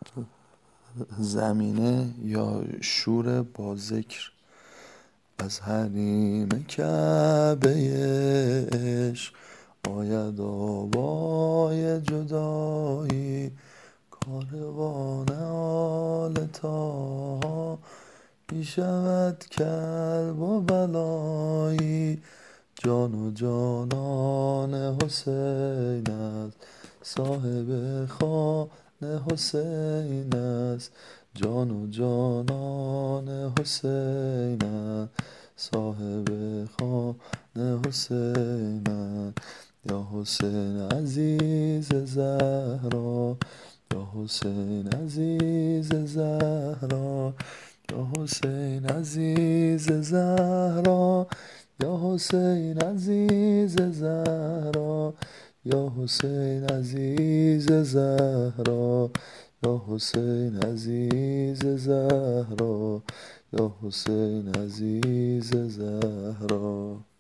زمینه یا شور با ذکر از حریم کعبه عشق آید آوای جدایی، کاروان آل طاها می شود کرب و بلایی. جان و جانان حسین است، صاحب خانه حسین است. جان و جانان حسین است، صاحب خانه حسین است. یا حسین عزیز زهرا، یا حسین عزیز زهرا، یا حسین عزیز زهرا، یا حسین عزیز زهرا، یا حسین عزیز زهرا، یا حسین عزیز زهرا، یا حسین عزیز زهرا.